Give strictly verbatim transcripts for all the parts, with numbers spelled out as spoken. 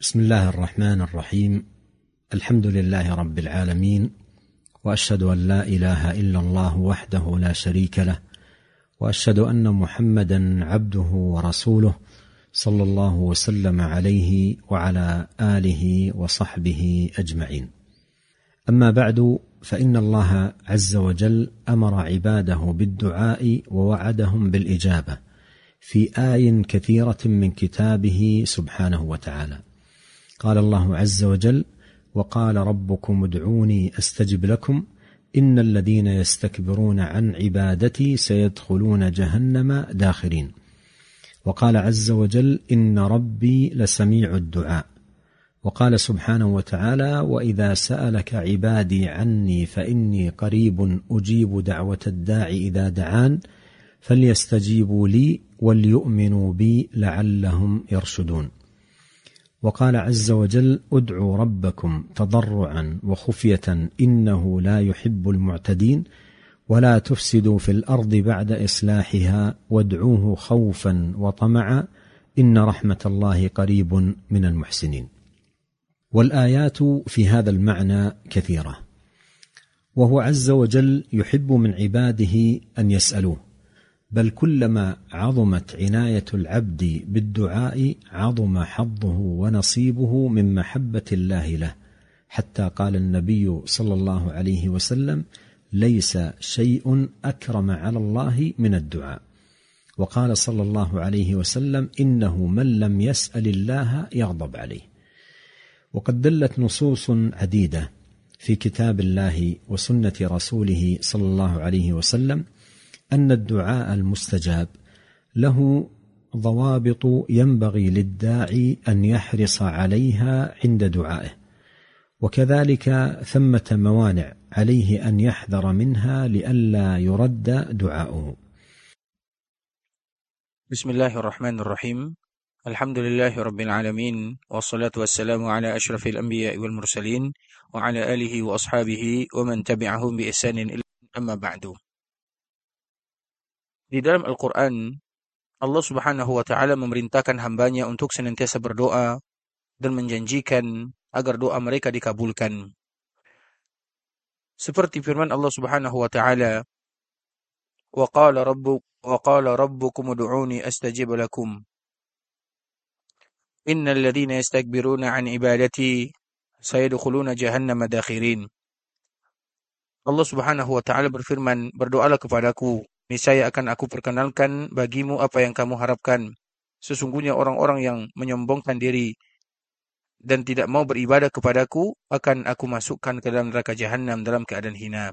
بسم الله الرحمن الرحيم. الحمد لله رب العالمين، وأشهد أن لا إله إلا الله وحده لا شريك له، وأشهد أن محمدا عبده ورسوله صلى الله وسلم عليه وعلى آله وصحبه أجمعين. أما بعد، فإن الله عز وجل أمر عباده بالدعاء ووعدهم بالإجابة في آي كثيرة من كتابه سبحانه وتعالى. قال الله عز وجل: وقال ربكم ادعوني أستجب لكم إن الذين يستكبرون عن عبادتي سيدخلون جهنم داخرين. وقال عز وجل: إن ربي لسميع الدعاء. وقال سبحانه وتعالى: وإذا سألك عبادي عني فإني قريب أجيب دعوة الداع إذا دعان فليستجيبوا لي وليؤمنوا بي لعلهم يرشدون. وقال عز وجل: ادعوا ربكم تضرعا وخفية إنه لا يحب المعتدين ولا تفسدوا في الأرض بعد إصلاحها وادعوه خوفا وطمعا إن رحمة الله قريب من المحسنين. والآيات في هذا المعنى كثيرة، وهو عز وجل يحب من عباده أن يسألوه، بل كلما عظمت عناية العبد بالدعاء عظم حظه ونصيبه من محبة الله له، حتى قال النبي صلى الله عليه وسلم: ليس شيء أكرم على الله من الدعاء. وقال صلى الله عليه وسلم: إنه من لم يسأل الله يغضب عليه. وقد دلت نصوص عديدة في كتاب الله وسنة رسوله صلى الله عليه وسلم أن الدعاء المستجاب له ضوابط ينبغي للداعي أن يحرص عليها عند دعائه، وكذلك ثمة موانع عليه أن يحذر منها لئلا يرد دعاؤه. بسم الله الرحمن الرحيم. الحمد لله رب العالمين، والصلاة والسلام على أشرف الأنبياء والمرسلين وعلى آله وأصحابه ومن تبعهم بإحسان إلى أما بعد. Di dalam Al-Quran, Allah subhanahu wa ta'ala memerintahkan hambanya untuk senantiasa berdoa dan menjanjikan agar doa mereka dikabulkan. Seperti firman Allah subhanahu wa ta'ala, وَقَالَ رَبُّ وَقَالَ رَبُّكُمُ ادْعُونِي أَسْتَجِبْ لَكُمْ إِنَّ الَّذِينَ يَسْتَكْبِرُونَ عَنْ عِبَادَتِي سَيَدْخُلُونَ جَهَنَّمَ دَاخِرِينَ. Allah subhanahu wa ta'ala berfirman, berdoalah kepadaku, niscaya akan aku perkenalkan bagimu apa yang kamu harapkan. Sesungguhnya orang-orang yang menyombongkan diri dan tidak mau beribadah kepadaku akan aku masukkan ke dalam neraka jahanam dalam keadaan hina.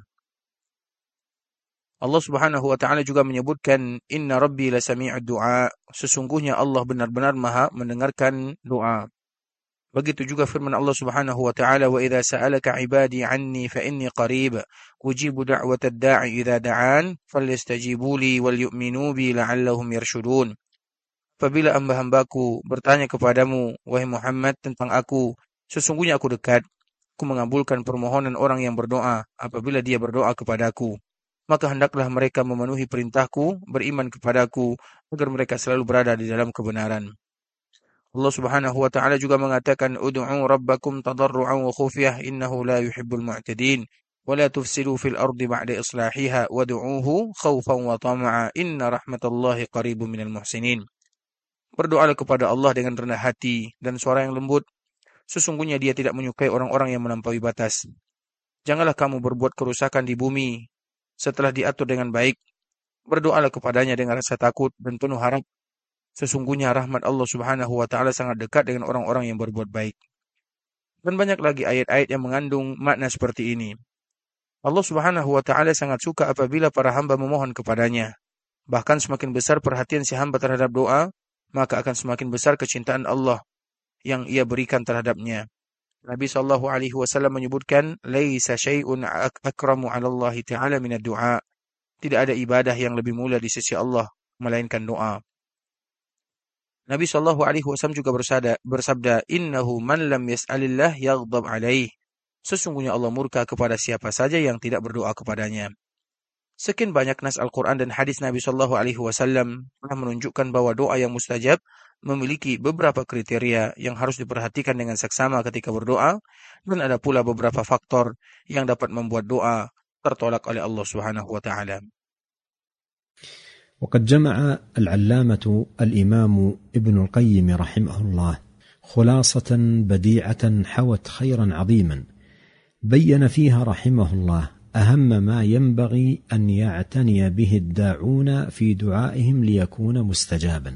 Allah subhanahu wa ta'ala juga menyebutkan, Inna Rabbi lasami'ud du'a. Sesungguhnya Allah benar-benar maha mendengarkan doa. Begitu juga firman Allah subhanahu wa ta'ala, wa idza sa'alaka ibadi anni fa inni qarib ujibu da'watad da'i idza da'an falyastajibu li wal yu'minu bi la'allahum yarshudun. Apabila hamba-hambaku bertanya kepadamu, wahai Muhammad, tentang aku, sesungguhnya aku dekat, aku mengabulkan permohonan orang yang berdoa apabila dia berdoa kepadaku. Maka hendaklah mereka memenuhi perintahku, beriman kepadaku, agar mereka selalu berada di dalam kebenaran. Allah subhanahu wa ta'ala juga mengatakan, Udu'u rabbakum tadarru'an wa khufyah innahu la yuhibbul mu'tadin wa la tufsidu fil ardi ba'da islahiha wadu'uhu khawfan wa tama'a inna rahmatallahi qaribun minal muhsinin. Berdoalah kepada Allah dengan rendah hati dan suara yang lembut. Sesungguhnya dia tidak menyukai orang-orang yang melampaui batas. Janganlah kamu berbuat kerusakan di bumi setelah diatur dengan baik. Berdoalah kepadanya dengan rasa takut dan penuh harap. Sesungguhnya rahmat Allah subhanahu wa ta'ala sangat dekat dengan orang-orang yang berbuat baik. Dan banyak lagi ayat-ayat yang mengandung makna seperti ini. Allah subhanahu wa ta'ala sangat suka apabila para hamba memohon kepadanya. Bahkan semakin besar perhatian si hamba terhadap doa, maka akan semakin besar kecintaan Allah yang ia berikan terhadapnya. Nabi sallallahu alaihi wasallam menyebutkan, Laisa syai'un akramu 'ala Allah ta'ala minad du'a. Tidak ada ibadah yang lebih mulia di sisi Allah melainkan doa. Nabi sallallahu alaihi wasallam juga bersabda, bersabda, Innahu man lam yas'alillah yaghdab alaih. Sesungguhnya Allah murka kepada siapa saja yang tidak berdoa kepadanya. Sekian banyak nas Al-Quran dan hadis Nabi Shallallahu Alaihi Wasallam telah menunjukkan bahwa doa yang mustajab memiliki beberapa kriteria yang harus diperhatikan dengan seksama ketika berdoa, dan ada pula beberapa faktor yang dapat membuat doa tertolak oleh Allah Subhanahu wa taala. وقد جمع العلامة الإمام ابن القيم رحمه الله خلاصة بديعة حوت خيرا عظيما بين فيها رحمه الله أهم ما ينبغي أن يعتني به الداعون في دعائهم ليكون مستجابا،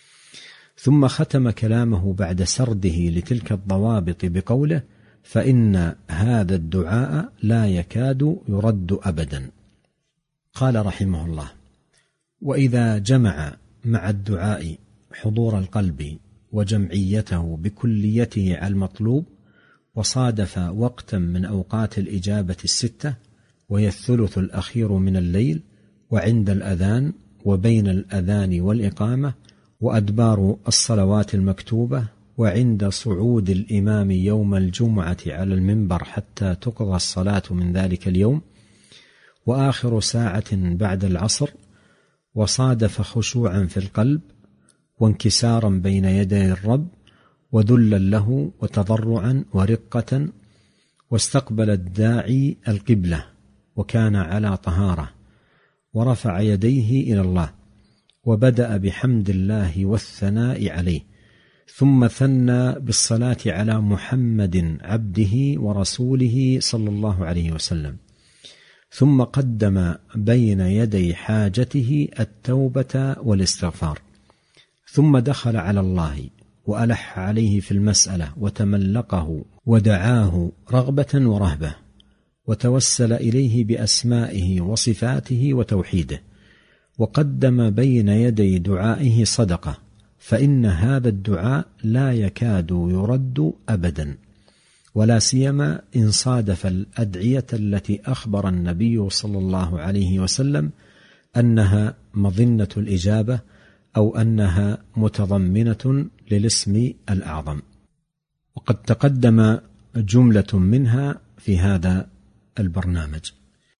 ثم ختم كلامه بعد سرده لتلك الضوابط بقوله: فإن هذا الدعاء لا يكاد يرد أبدا. قال رحمه الله: وإذا جمع مع الدعاء حضور القلب وجمعيته بكليته على المطلوب، وصادف وقتا من أوقات الإجابة الستة، وهي الثلث الأخير من الليل، وعند الأذان، وبين الأذان والإقامة، وأدبار الصلوات المكتوبة، وعند صعود الإمام يوم الجمعة على المنبر حتى تقضى الصلاة من ذلك اليوم، وآخر ساعة بعد العصر، وصادف خشوعا في القلب وانكسارا بين يدي الرب وذلا له وتضرعا ورقة، واستقبل الداعي القبلة وكان على طهارة، ورفع يديه إلى الله، وبدأ بحمد الله والثناء عليه، ثم ثنى بالصلاة على محمد عبده ورسوله صلى الله عليه وسلم، ثم قدم بين يدي حاجته التوبة والاستغفار، ثم دخل على الله وألح عليه في المسألة وتملقه ودعاه رغبة ورهبة، وتوسل إليه بأسمائه وصفاته وتوحيده، وقدم بين يدي دعائه صدقة، فإن هذا الدعاء لا يكاد يرد أبدا، ولا سيما إن صادف الأدعية التي أخبر النبي صلى الله عليه وسلم أنها مظنة الإجابة أو أنها متضمنة للاسم الأعظم. وقد تقدم جملة منها في هذا البرنامج.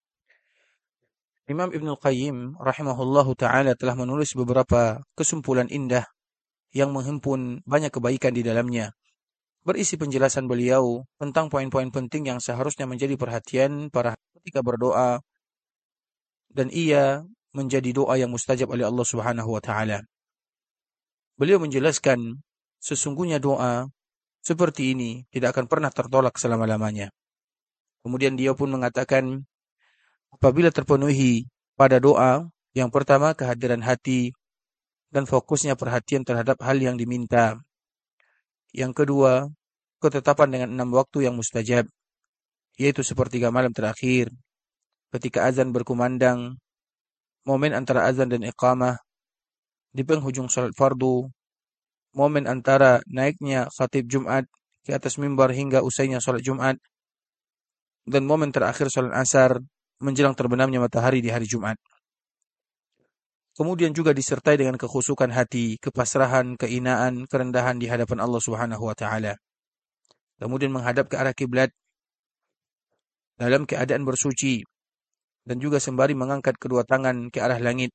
Imam Ibn Qayyim rahimahullahu ta'ala telah menulis beberapa kesimpulan indah yang menghimpun banyak kebaikan di dalamnya. Berisi penjelasan beliau tentang poin-poin penting yang seharusnya menjadi perhatian para ketika berdoa, dan ia menjadi doa yang mustajab oleh Allah Subhanahu wa taala. Beliau menjelaskan sesungguhnya doa seperti ini tidak akan pernah tertolak selama-lamanya. Kemudian dia pun mengatakan, apabila terpenuhi pada doa, yang pertama kehadiran hati dan fokusnya perhatian terhadap hal yang diminta. Yang kedua, ketetapan dengan enam waktu yang mustajab, yaitu sepertiga malam terakhir, ketika azan berkumandang, momen antara azan dan iqamah, di penghujung salat fardu, momen antara naiknya khatib Jumat ke atas mimbar hingga usainya salat Jumat, dan momen terakhir salat asar menjelang terbenamnya matahari di hari Jumat. Kemudian juga disertai dengan kekhusukan hati, kepasrahan, keinaan, kerendahan di hadapan Allah Subhanahu wa taala. Kemudian menghadap ke arah kiblat dalam keadaan bersuci, dan juga sembari mengangkat kedua tangan ke arah langit.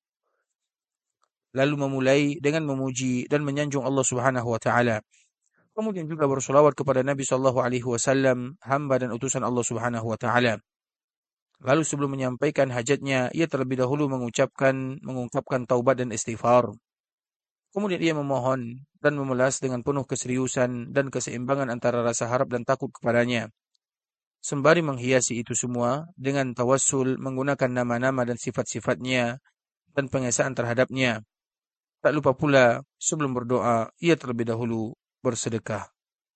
Lalu memulai dengan memuji dan menyanjung Allah Subhanahu wa taala. Kemudian juga bersolawat kepada Nabi sallallahu alaihi wasallam, hamba dan utusan Allah Subhanahu wa taala. Lalu sebelum menyampaikan hajatnya, ia terlebih dahulu mengucapkan mengungkapkan taubat dan istighfar. Kemudian ia memohon dan memelas dengan penuh keseriusan dan keseimbangan antara rasa harap dan takut kepadanya. Sembari menghiasi itu semua dengan tawassul menggunakan nama-nama dan sifat-sifatnya dan pengesaan terhadapnya. Tak lupa pula sebelum berdoa, ia terlebih dahulu bersedekah.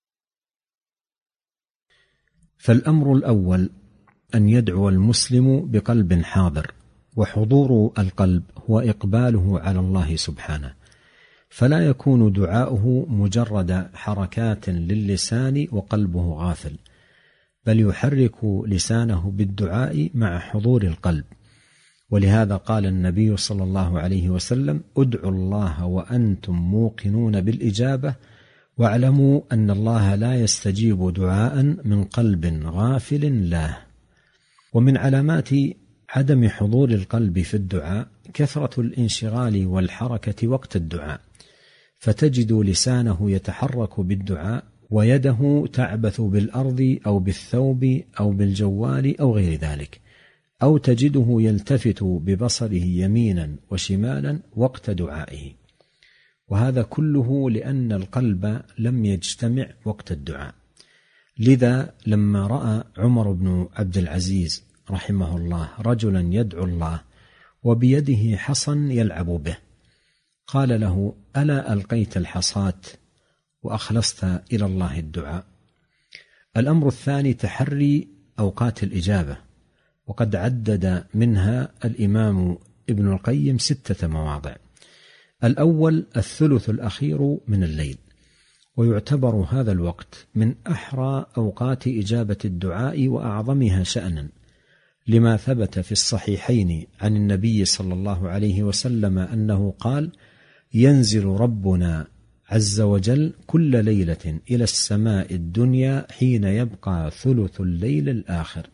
فالأمر الأول أن يدعو المسلم بقلب حاضر، وحضور القلب هو إقباله على الله سبحانه، فلا يكون دعاؤه مجرد حركات للسان وقلبه غافل، بل يحرك لسانه بالدعاء مع حضور القلب. ولهذا قال النبي صلى الله عليه وسلم: ادعوا الله وأنتم موقنون بالإجابة، واعلموا أن الله لا يستجيب دعاء من قلب غافل له. ومن علامات عدم حضور القلب في الدعاء كثرة الانشغال والحركة وقت الدعاء، فتجد لسانه يتحرك بالدعاء ويده تعبث بالأرض أو بالثوب أو بالجوال أو غير ذلك، أو تجده يلتفت ببصره يمينا وشمالا وقت دعائه، وهذا كله لأن القلب لم يجتمع وقت الدعاء. لذا لما رأى عمر بن عبد العزيز رحمه الله رجلا يدعو الله وبيده حصى يلعب به، قال له: ألا ألقيت الحصاة وأخلصت إلى الله الدعاء؟ الأمر الثاني تحري أوقات الإجابة، وقد عدد منها الإمام ابن القيم ستة مواضع. الأول الثلث الأخير من الليل، ويعتبر هذا الوقت من أحرى أوقات إجابة الدعاء وأعظمها شأنا، لما ثبت في الصحيحين عن النبي صلى الله عليه وسلم أنه قال: ينزل ربنا عز وجل كل ليلة إلى السماء الدنيا حين يبقى ثلث الليل الآخر،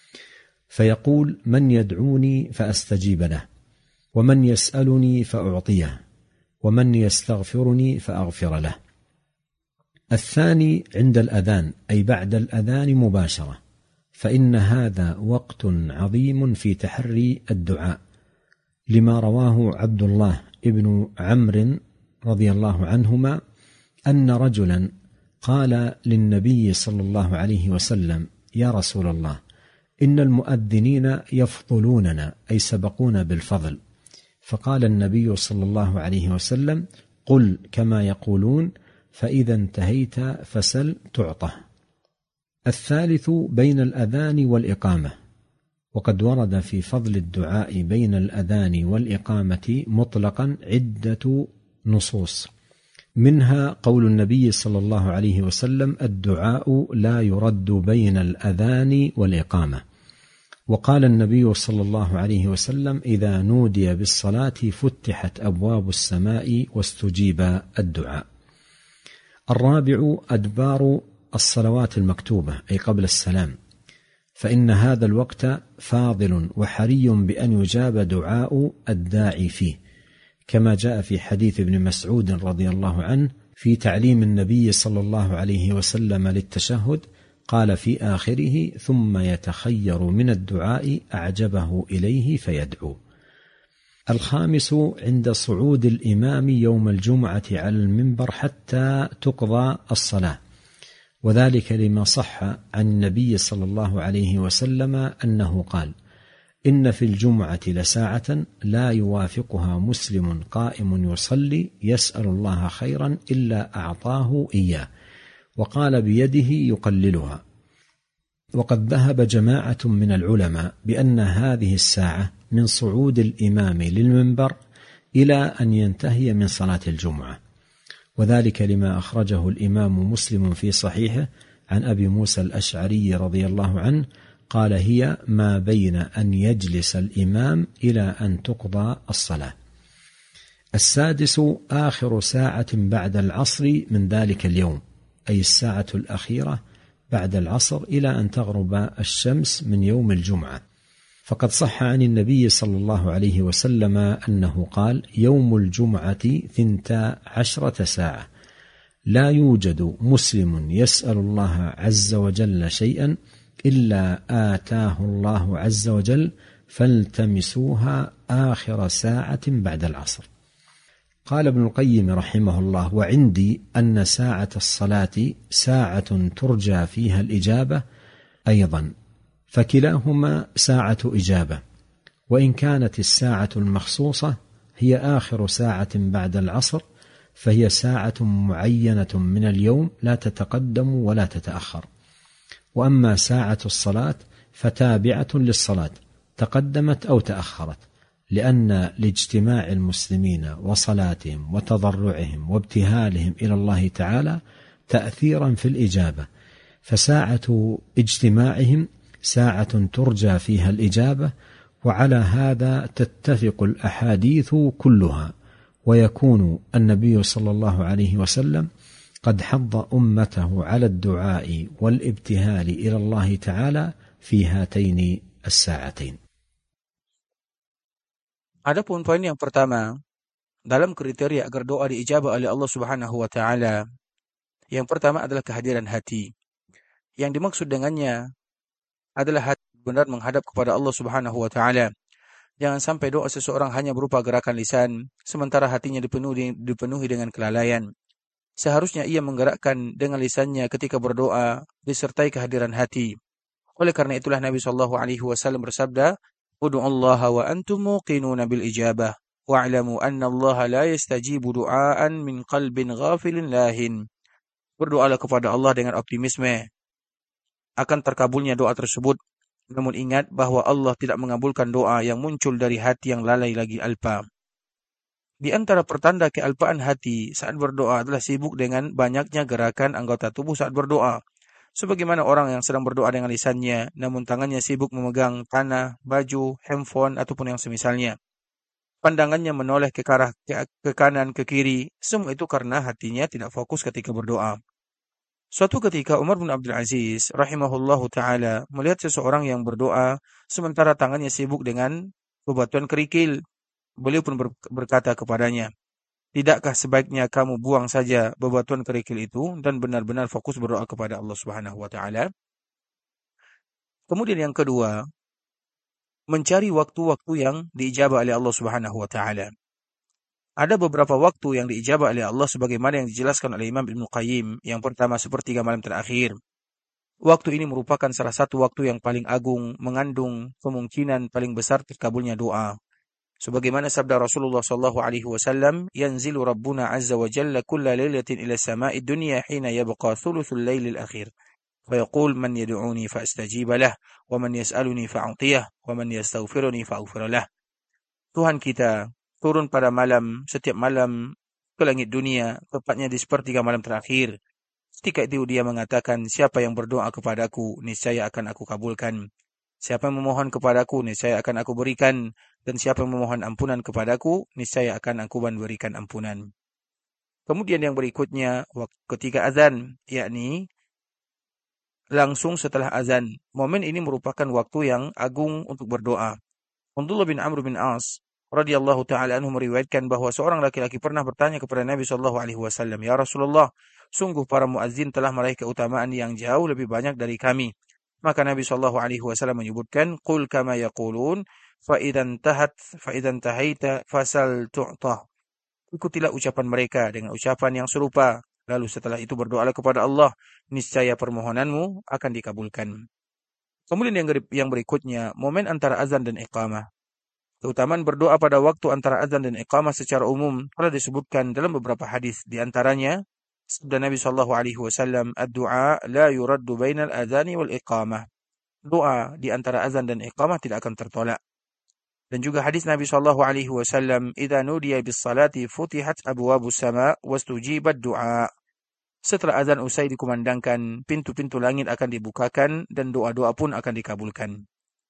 فيقول: من يدعوني فأستجيب له، ومن يسألني فأعطيه، ومن يستغفرني فأغفر له. الثاني عند الأذان، أي بعد الأذان مباشرة، فإن هذا وقت عظيم في تحري الدعاء، لما رواه عبد الله ابن عمرو رضي الله عنهما أن رجلا قال للنبي صلى الله عليه وسلم: يا رسول الله، إن المؤذنين يفضلوننا، أي سبقونا بالفضل. فقال النبي صلى الله عليه وسلم: قل كما يقولون، فإذا انتهيت فسل تعطه. الثالث بين الأذان والإقامة، وقد ورد في فضل الدعاء بين الأذان والإقامة مطلقا عدة نصوص، منها قول النبي صلى الله عليه وسلم: الدعاء لا يرد بين الأذان والإقامة. وقال النبي صلى الله عليه وسلم: إذا نودي بالصلاة فتحت أبواب السماء واستجيب الدعاء. الرابع أدبار الصلوات المكتوبة، أي قبل السلام، فإن هذا الوقت فاضل وحري بأن يجاب دعاء الداعي فيه، كما جاء في حديث ابن مسعود رضي الله عنه في تعليم النبي صلى الله عليه وسلم للتشهد، قال في آخره: ثم يتخير من الدعاء أعجبه إليه فيدعو. الخامس عند صعود الإمام يوم الجمعة على المنبر حتى تقضى الصلاة، وذلك لما صح عن النبي صلى الله عليه وسلم أنه قال: إن في الجمعة لساعة لا يوافقها مسلم قائم يصلي يسأل الله خيرا إلا أعطاه إياه، وقال بيده يقللها. وقد ذهب جماعة من العلماء بأن هذه الساعة من صعود الإمام للمنبر إلى أن ينتهي من صلاة الجمعة، وذلك لما أخرجه الإمام مسلم في صحيحه عن أبي موسى الأشعري رضي الله عنه قال: هي ما بين أن يجلس الإمام إلى أن تقضى الصلاة. السادس آخر ساعة بعد العصر من ذلك اليوم، أي الساعة الأخيرة بعد العصر إلى أن تغرب الشمس من يوم الجمعة، فقد صح عن النبي صلى الله عليه وسلم أنه قال: يوم الجمعة ثنتا عشرة ساعة، لا يوجد مسلم يسأل الله عز وجل شيئا إلا آتاه الله عز وجل، فالتمسوها آخر ساعة بعد العصر. قال ابن القيم رحمه الله: وعندي أن ساعة الصلاة ساعة ترجى فيها الإجابة أيضا، فكلاهما ساعة إجابة، وإن كانت الساعة المخصوصة هي آخر ساعة بعد العصر فهي ساعة معينة من اليوم لا تتقدم ولا تتأخر. وأما ساعة الصلاة فتابعة للصلاة تقدمت أو تأخرت، لأن لاجتماع المسلمين وصلاتهم وتضرعهم وابتهالهم إلى الله تعالى تأثيرا في الإجابة، فساعة اجتماعهم ساعة ترجى فيها الإجابة، وعلى هذا تتفق الأحاديث كلها، ويكون النبي صلى الله عليه وسلم قد حض أمته على الدعاء والابتهال إلى الله تعالى في هاتين الساعتين. Adapun poin yang pertama, dalam kriteria agar doa diijabah oleh Allah Subhanahu wa taala, yang pertama adalah kehadiran hati. Yang dimaksud dengannya adalah hati benar menghadap kepada Allah Subhanahu wa taala. Jangan sampai doa seseorang hanya berupa gerakan lisan, sementara hatinya dipenuhi, dipenuhi dengan kelalaian. Seharusnya ia menggerakkan dengan lisannya ketika berdoa, disertai kehadiran hati. Oleh karena itulah Nabi Shallallahu Alaihi Wasallam bersabda, "Udu'allaha wa antum muqinuna bil ijabah, wa'lamu anna Allah la yastajibu du'aan min qalbin ghafilin lahin." Berdoalah kepada Allah dengan optimisme akan terkabulnya doa tersebut. Namun ingat bahwa Allah tidak mengabulkan doa yang muncul dari hati yang lalai lagi alpa. Di antara pertanda kealpaan hati saat berdoa adalah sibuk dengan banyaknya gerakan anggota tubuh saat berdoa. Sebagaimana orang yang sedang berdoa dengan lisannya, namun tangannya sibuk memegang tanah, baju, handphone, ataupun yang semisalnya. Pandangannya menoleh ke, arah, ke, ke kanan, ke kiri. Semua itu karena hatinya tidak fokus ketika berdoa. Suatu ketika Umar bin Abdul Aziz rahimahullahu ta'ala melihat seseorang yang berdoa sementara tangannya sibuk dengan bebatuan kerikil. Beliau pun berkata kepadanya, "Tidakkah sebaiknya kamu buang saja bebatuan kerikil itu dan benar-benar fokus berdoa kepada Allah Subhanahu wa taala?" Kemudian yang kedua, mencari waktu-waktu yang diijabah oleh Allah Subhanahu wa taala. Ada beberapa waktu yang diijabah oleh Allah sebagaimana yang dijelaskan oleh Imam Ibnu Qayyim. Yang pertama sepertiga malam terakhir. Waktu ini merupakan salah satu waktu yang paling agung, mengandung kemungkinan paling besar terkabulnya doa. Sebagaimana sabda Rasulullah sallallahu alaihi wasallam, "Yanzilu Rabbuna azza wa jalla kulla lailatin ila samai dunya hina yabqa thuluthul lailil akhir. Fa yaqul man yad'uni fa astajiba lah, wa man yas'aluni fa a'tiyah, wa man yastaghfiruni fa aghfir lah." Tuhan kita turun pada malam, setiap malam ke langit dunia, tepatnya di sepertiga malam terakhir. Ketika itu dia mengatakan, "Siapa yang berdoa kepadaku, niscaya akan aku kabulkan. Siapa yang memohon kepadaku, niscaya akan aku berikan. Dan siapa yang memohon ampunan kepadaku, niscaya akan aku berikan ampunan." Kemudian yang berikutnya, waktu ketika azan, yakni langsung setelah azan. Momen ini merupakan waktu yang agung untuk berdoa. Abdullah bin Amr bin As radhiyallahu ta'ala anhu meriwayatkan bahwa seorang laki-laki pernah bertanya kepada Nabi sallallahu alaihi wasallam, "Ya Rasulullah, sungguh para muazzin telah meraih keutamaan yang jauh lebih banyak dari kami." Maka Nabi sallallahu alaihi wasallam menyebutkan, "Qul kama yaqulun fa idzan tahat fa idzan tahaita fasal tu'ta." Ikutilah ucapan mereka dengan ucapan yang serupa, lalu setelah itu berdoalah kepada Allah, niscaya permohonanmu akan dikabulkan. Kemudian yang yang berikutnya, momen antara azan dan iqamah. Keutamaan berdoa pada waktu antara azan dan iqamah secara umum telah disebutkan dalam beberapa hadis. Di antaranya sabda Nabi sallallahu alaihi wasallam, "Ad-du'a la yuraddu bainal adzani wal iqamah." Doa di antara azan dan iqamah tidak akan tertolak. Dan juga hadis Nabi sallallahu alaihi wasallam, "Idza nudiya bis salati futihat abwabus sama wastujibat du'a." Setelah azan usai dikumandangkan, pintu-pintu langit akan dibukakan dan doa-doa pun akan dikabulkan.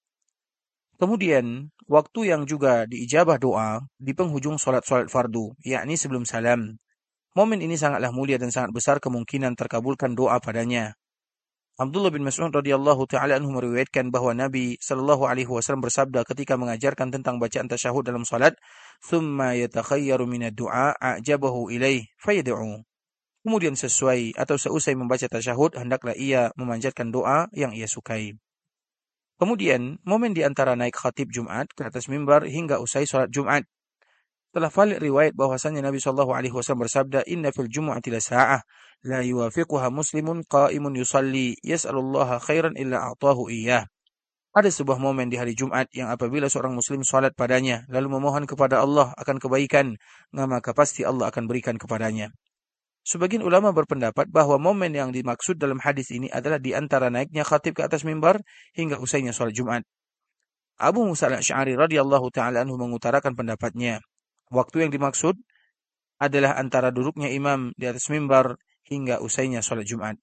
Kemudian, waktu yang juga diijabah doa di penghujung solat-solat fardu, yakni sebelum salam. Momen ini sangatlah mulia dan sangat besar kemungkinan terkabulkan doa padanya. Abdullah bin Mas'ud radhiyallahu ta'ala anhu meriwayatkan bahwa Nabi sallallahu alaihi wasallam bersabda ketika mengajarkan tentang bacaan tasyahud dalam salat, "Tsumma yatakhayyaru minad du'a a'jabahu ilaih fayad'u." Kemudian sesuai atau seusai membaca tasyahud, hendaklah ia memanjatkan doa yang ia sukai. Kemudian, momen di antara naik khatib Jumat ke atas mimbar hingga usai salat Jumat. Telah valid riwayat bahwasannya Nabi sallallahu alaihi wasallam bersabda, "Inna fil jumu'ati la sa'ah la yuwafiquha muslimun qa'imun yusalli yas'alullaha khairan illa a'tahu iyyah." Ada sebuah momen di hari Jumat yang apabila seorang muslim salat padanya lalu memohon kepada Allah akan kebaikan, maka pasti Allah akan berikan kepadanya. Sebagian ulama berpendapat bahwa momen yang dimaksud dalam hadis ini adalah di antara naiknya khatib ke atas mimbar hingga usainya salat Jumat. Abu Musa al-Asy'ari radhiyallahu ta'ala anhu mengutarakan pendapatnya. Waktu yang dimaksud adalah antara duduknya imam di atas mimbar hingga usainya salat Jumat.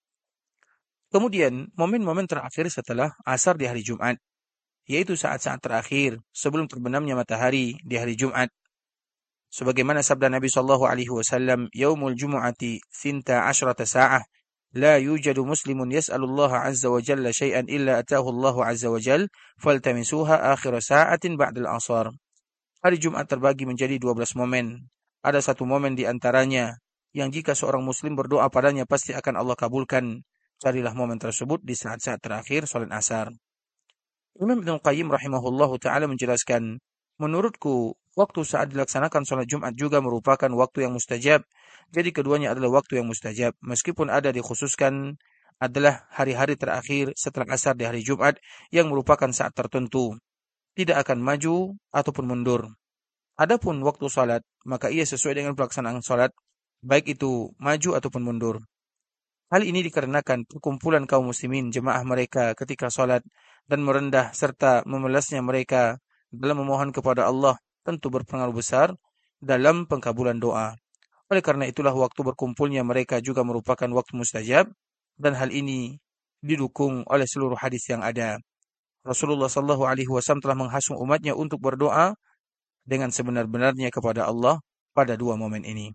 Kemudian, momen-momen terakhir setelah asar di hari Jumat, yaitu saat-saat terakhir sebelum terbenamnya matahari di hari Jumat. Sebagaimana sabda Nabi sallallahu alaihi wasallam, "Yaumul jumu'ati thinta asyrata sa'ah, la yujadu muslimun yas'alullaha azza wa jalla syai'an illa atahu Allahu azza wa jalla, faltamisuha akhir sa'atin ba'dal asar." Hari Jumat terbagi menjadi dua belas momen. Ada satu momen di antaranya yang jika seorang muslim berdoa padanya pasti akan Allah kabulkan. Carilah momen tersebut di saat-saat terakhir salat asar. Imam Ibnu Qayyim rahimahullahu ta'ala menjelaskan, menurutku, waktu saat dilaksanakan salat Jumat juga merupakan waktu yang mustajab. Jadi keduanya adalah waktu yang mustajab. Meskipun ada dikhususkan adalah hari-hari terakhir setelah asar di hari Jumat yang merupakan saat tertentu. Tidak akan maju ataupun mundur. Adapun waktu salat, maka ia sesuai dengan pelaksanaan salat, baik itu maju ataupun mundur. Hal ini dikarenakan perkumpulan kaum muslimin jemaah mereka ketika salat dan merendah serta memelasnya mereka dalam memohon kepada Allah tentu berpengaruh besar dalam pengkabulan doa. Oleh karena itulah waktu berkumpulnya mereka juga merupakan waktu mustajab, dan hal ini didukung oleh seluruh hadis yang ada. Rasulullah sallallahu alaihi wasallam telah menghasung umatnya untuk berdoa dengan sebenar-benarnya kepada Allah pada dua momen ini.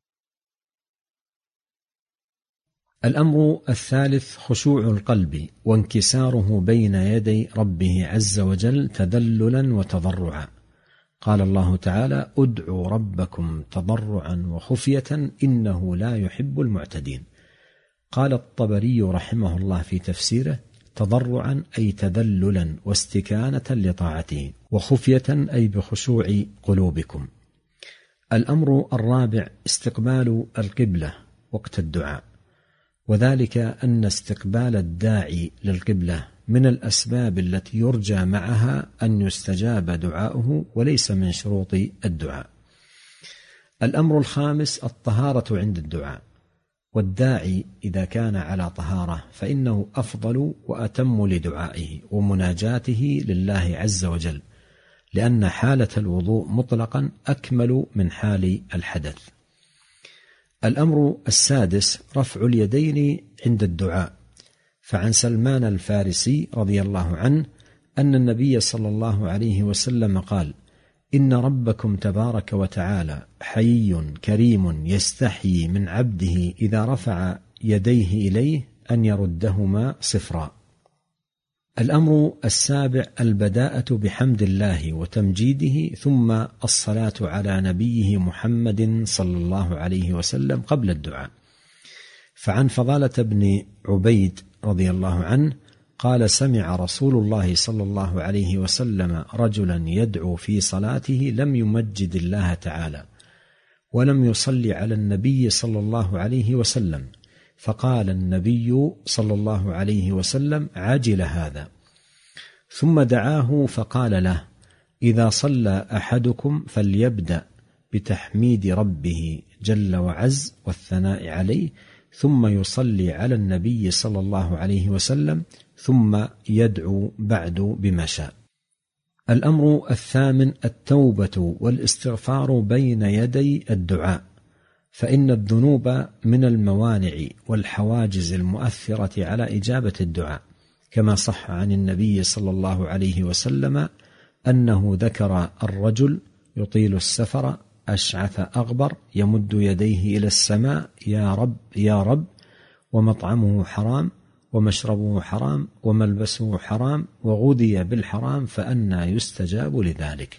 الأمر الثالث خشوع القلب وانكساره بين يدي ربه عز وجل تذللا وتضرعا. قال الله تعالى: ادعوا ربكم تضرعا وخفية إنه لا يحب المعتدين. قال الطبري رحمه الله في تفسيره: تضرعا أي تذللا واستكانة لطاعته، وخفية أي بخشوع قلوبكم. الأمر الرابع استقبال القبلة وقت الدعاء، وذلك أن استقبال الداعي للقبلة من الأسباب التي يرجى معها أن يستجاب دعاؤه وليس من شروط الدعاء. الأمر الخامس الطهارة عند الدعاء، والداعي إذا كان على طهارة فإنه أفضل وأتم لدعائه ومناجاته لله عز وجل، لأن حالة الوضوء مطلقا أكمل من حال الحدث. الأمر السادس رفع اليدين عند الدعاء، فعن سلمان الفارسي رضي الله عنه أن النبي صلى الله عليه وسلم قال: إن ربكم تبارك وتعالى حيي كريم يستحيي من عبده إذا رفع يديه إليه أن يردهما صفرا. الأمر السابع البداءة بحمد الله وتمجيده ثم الصلاة على نبيه محمد صلى الله عليه وسلم قبل الدعاء. فعن فضالة بن عبيد رضي الله عنه قال: سمع رسول الله صلى الله عليه وسلم رجلا يدعو في صلاته لم يمجد الله تعالى ولم يصلي على النبي صلى الله عليه وسلم، فقال النبي صلى الله عليه وسلم: عجل هذا. ثم دعاه فقال له: إذا صلى أحدكم فليبدأ بتحميد ربه جل وعز والثناء عليه، ثم يصلي على النبي صلى الله عليه وسلم، ثم يدعو بعد بما شاء. الأمر الثامن التوبة والاستغفار بين يدي الدعاء، فإن الذنوب من الموانع والحواجز المؤثرة على إجابة الدعاء، كما صح عن النبي صلى الله عليه وسلم أنه ذكر الرجل يطيل السفر أشعث أغبر يمد يديه إلى السماء: يا رب يا رب، ومطعمه حرام ومشربه حرام وملبسه حرام وغذي بالحرام فأنى يستجاب لذلك.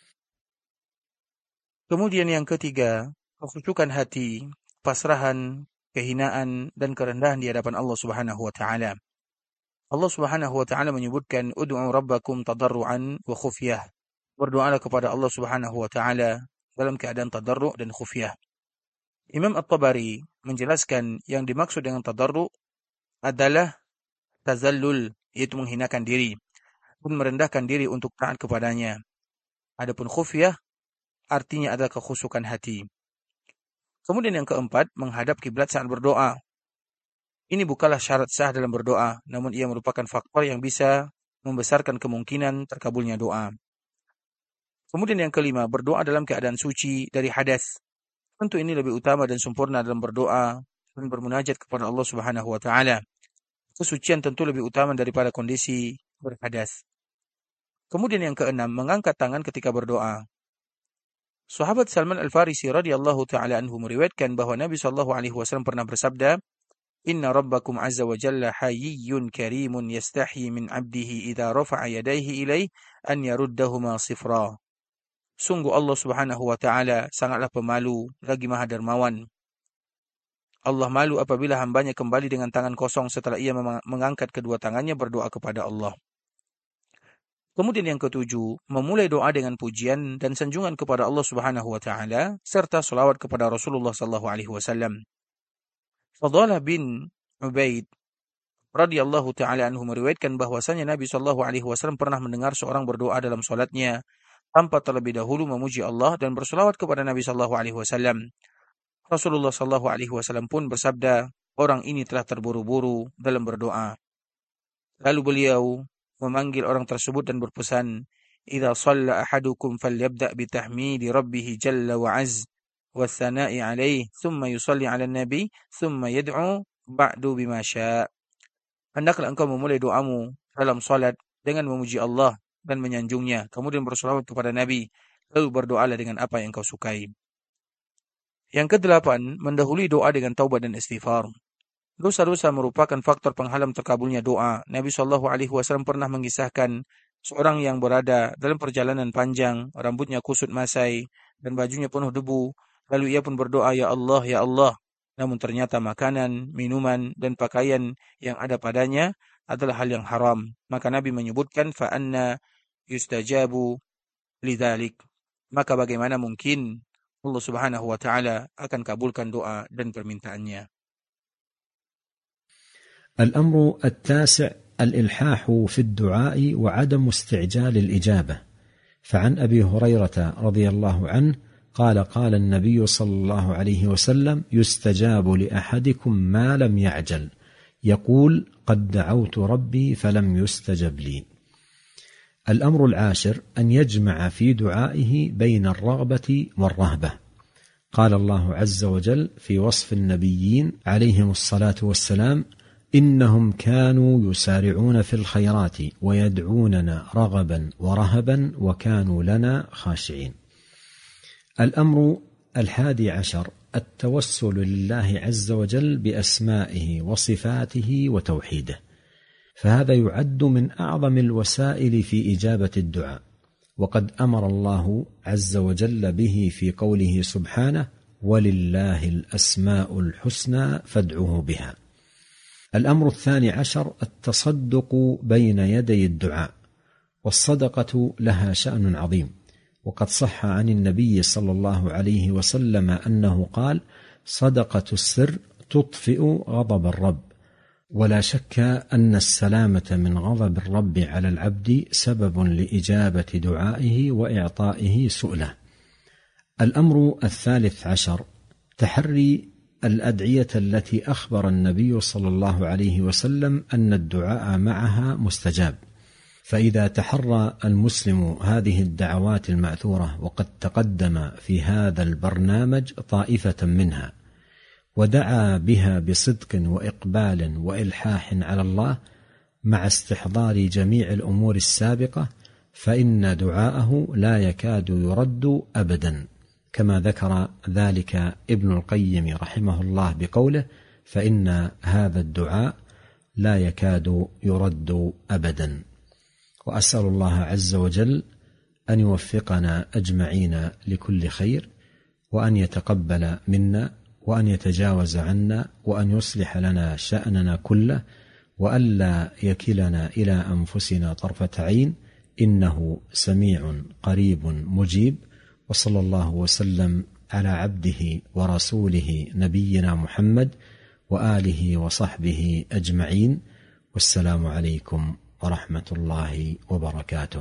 Kemudian yang ketiga, kekhusyukan hati, pasrahan, kehinaan dan kerendahan di hadapan Allah Subhanahu wa taala. Allah Subhanahu wa taala menyebutkan ud'u rabbakum tadarruan wa khufyah. Berdoalah kepada Allah Subhanahu wa taala dalam keadaan tadarru' dan khufyah. Imam At-Tabari menjelaskan yang dimaksud dengan tadarru' adalah tazallul, yaitu menghinakan diri dan merendahkan diri untuk taat kepadanya. Adapun khufyah artinya adalah kekhusyukan hati. Kemudian yang keempat, menghadap kiblat saat berdoa. Ini bukanlah syarat sah dalam berdoa, namun ia merupakan faktor yang bisa membesarkan kemungkinan terkabulnya doa. Kemudian yang kelima, berdoa dalam keadaan suci dari hadas. Tentu ini lebih utama dan sempurna dalam berdoa dan bermunajat kepada Allah Subhanahu wa taala. Kesucian tentu lebih utama daripada kondisi berhadas. Kemudian yang keenam, mengangkat tangan ketika berdoa. Sahabat Salman Al-Farisi radhiyallahu taala anhu meriwayatkan bahwa Nabi sallallahu alaihi wasallam pernah bersabda, "Inna rabbakum azza wa jalla hayyun karimun yastahi min 'abdihi idza rafa'a yadayhi ilayhi an yaruddahuma sifra." Sungguh Allah Subhanahu wa Ta'ala sangatlah pemalu lagi maha dermawan. Allah malu apabila hambanya kembali dengan tangan kosong setelah ia mengangkat kedua tangannya berdoa kepada Allah. Kemudian yang ketujuh, memulai doa dengan pujian dan sanjungan kepada Allah Subhanahu wa Ta'ala serta selawat kepada Rasulullah sallallahu alaihi wasallam. Fadalah bin Ubaid radhiyallahu ta'ala anhu meriwayatkan bahwasanya Nabi sallallahu alaihi wasallam pernah mendengar seorang berdoa dalam salatnya tanpa terlebih dahulu memuji Allah dan berselawat kepada Nabi sallallahu alaihi wasallam. Rasulullah sallallahu alaihi wasallam pun bersabda, orang ini telah terburu-buru dalam berdoa. Lalu beliau memanggil orang tersebut dan berpesan, "Idza shalla ahadukum falyabda' bi tahmidi rabbih jalla wa 'azza wa tsana'i 'alaihi, thumma yusalli 'alan nabi, thumma yad'u ba'du bima syaa." Hendaklah engkau memulai doamu dalam salat dengan memuji Allah dan menyanjungnya, kemudian berselawat kepada Nabi, lalu berdoalah dengan apa yang engkau sukai. Yang kedelapan, mendahului doa dengan taubat dan istighfar. Dosa-dosa merupakan faktor penghalang terkabulnya doa. Nabi shallallahu alaihi wasallam pernah mengisahkan seorang yang berada dalam perjalanan panjang, rambutnya kusut masai dan bajunya penuh debu. Lalu ia pun berdoa, "Ya Allah, ya Allah." Namun ternyata makanan, minuman, dan pakaian yang ada padanya adalah hal yang haram. Maka Nabi menyebutkan, "Fa'anna yustajabu lidzalik." Maka bagaimana mungkin Allah Subhanahu wa Ta'ala akan kabulkan doa dan permintaannya. الأمر التاسع الإلحاح في الدعاء وعدم استعجال الإجابة. فعن أبي هريرة رضي الله عنه قال قال النبي صلى الله عليه وسلم يستجاب لأحدكم ما لم يعجل يقول قد دعوت ربي فلم يستجب لي. الأمر العاشر أن يجمع في دعائه بين الرغبة والرهبة. قال الله عز وجل في وصف النبيين عليهم الصلاة والسلام إنهم كانوا يسارعون في الخيرات ويدعوننا رغبا ورهبا وكانوا لنا خاشعين. الأمر الحادي عشر التوسل لله عز وجل بأسمائه وصفاته وتوحيده، فهذا يعد من أعظم الوسائل في إجابة الدعاء، وقد أمر الله عز وجل به في قوله سبحانه ولله الأسماء الحسنى فادعوه بها. الأمر الثاني عشر التصدق بين يدي الدعاء، والصدقة لها شأن عظيم، وقد صح عن النبي صلى الله عليه وسلم أنه قال صدقة السر تطفئ غضب الرب، ولا شك أن السلامة من غضب الرب على العبد سبب لإجابة دعائه وإعطائه سؤله. الأمر الثالث عشر تحري الأدعية التي أخبر النبي صلى الله عليه وسلم أن الدعاء معها مستجاب، فإذا تحرى المسلم هذه الدعوات المأثورة وقد تقدم في هذا البرنامج طائفة منها ودعا بها بصدق وإقبال وإلحاح على الله مع استحضار جميع الأمور السابقة، فإن دعاءه لا يكاد يرد أبدا، كما ذكر ذلك ابن القيم رحمه الله بقوله فإن هذا الدعاء لا يكاد يرد أبدا. وأسأل الله عز وجل أن يوفقنا أجمعين لكل خير، وأن يتقبل منا، وأن يتجاوز عنا، وأن يصلح لنا شأننا كله، وألا يكلنا إلى أنفسنا طرفة عين، إنه سميع قريب مجيب. وصلى الله وسلم على عبده ورسوله نبينا محمد وآله وصحبه أجمعين، والسلام عليكم ورحمة الله وبركاته.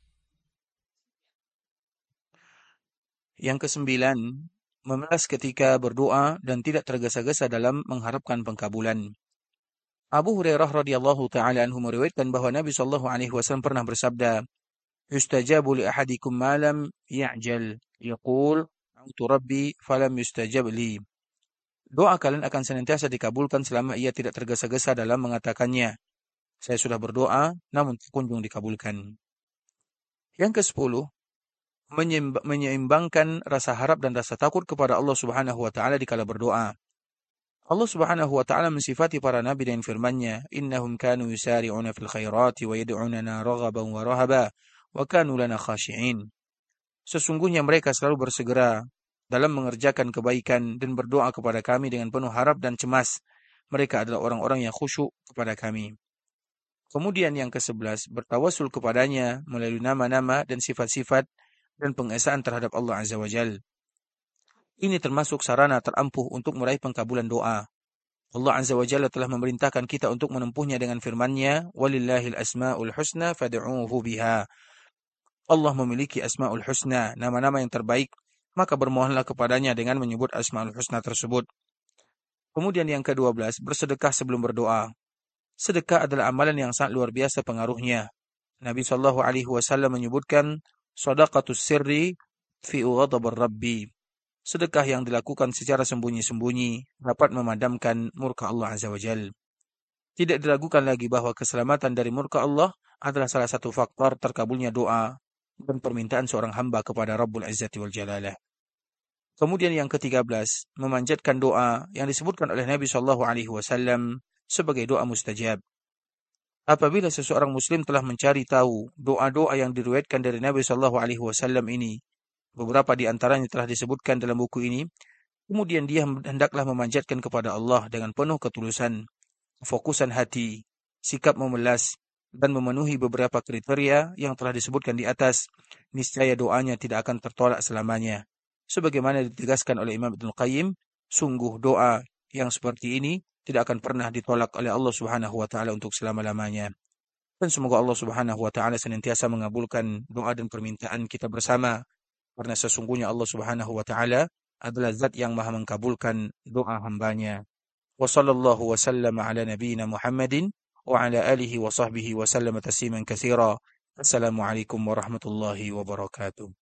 Yang kesembilan, memelas ketika berdoa dan tidak tergesa-gesa dalam mengharapkan pengkabulan. Abu Hurairah radhiyallahu taala anhu meriwayatkan bahwa Nabi sallallahu alaihi wasallam pernah bersabda, "Yustajabu li ahadikum ma lam ya'jal, yaqul a'udzu rabbi falam yustajab li." Doa kalian akan senantiasa dikabulkan selama ia tidak tergesa-gesa dalam mengatakannya. Saya sudah berdoa namun tak kunjung dikabulkan. Yang kesepuluh, menyeimbangkan rasa harap dan rasa takut kepada Allah Subhanahu wa taala dikala berdoa. Allah Subhanahu wa taala mensifati para nabi dengan firman-Nya, "Innahum kanu yusari'una fil khairati wa yad'unana raghaban wa rahaba wa kanu lana khashi'in." Sesungguhnya mereka selalu bersegera dalam mengerjakan kebaikan dan berdoa kepada kami dengan penuh harap dan cemas. Mereka adalah orang-orang yang khusyuk kepada kami. Kemudian yang kesebelas, bertawasul kepadanya melalui nama-nama dan sifat-sifat dan pengesaan terhadap Allah Azza wa Jal. Ini termasuk sarana terampuh untuk meraih pengkabulan doa. Allah Azza wa Jalla telah memerintahkan kita untuk menempuhnya dengan firman-Nya, "Walillahil asmaul husna fad'uuhu biha." Allah memiliki asmaul husna, nama-nama yang terbaik, maka bermohonlah kepadanya dengan menyebut asmaul husna tersebut. Kemudian yang kedua belas, bersedekah sebelum berdoa. Sedekah adalah amalan yang sangat luar biasa pengaruhnya. Nabi shallallahu alaihi wasallam menyebutkan, "Shadaqatus sirri fi ghadabar rabbi." Sedekah yang dilakukan secara sembunyi-sembunyi dapat memadamkan murka Allah Azza wa Jal. Tidak diragukan lagi bahwa keselamatan dari murka Allah adalah salah satu faktor terkabulnya doa dan permintaan seorang hamba kepada Rabbul Izzati wal Jalalah. Kemudian yang ketiga belas, memanjatkan doa yang disebutkan oleh Nabi shallallahu alaihi wasallam sebagai doa mustajab. Apabila seseorang muslim telah mencari tahu doa-doa yang diriwayatkan dari Nabi shallallahu alaihi wasallam ini, beberapa di antaranya telah disebutkan dalam buku ini, kemudian dia hendaklah memanjatkan kepada Allah dengan penuh ketulusan, fokusan hati, sikap memelas, dan memenuhi beberapa kriteria yang telah disebutkan di atas, niscaya doanya tidak akan tertolak selamanya. Sebagaimana ditegaskan oleh Imam Ibnu Qayyim, sungguh doa yang seperti ini tidak akan pernah ditolak oleh Allah Subhanahu wa taala untuk selama-lamanya. Dan semoga Allah Subhanahu wa taala senantiasa mengabulkan doa dan permintaan kita bersama, karena sesungguhnya Allah Subhanahu wa taala adalah zat yang maha mengabulkan doa hambanya. Wa sallallahu wa sallama ala nabiyyina Muhammadin wa ala alihi wa sahbihi wa sallama tasliman katsira. Assalamualaikum warahmatullahi wabarakatuh.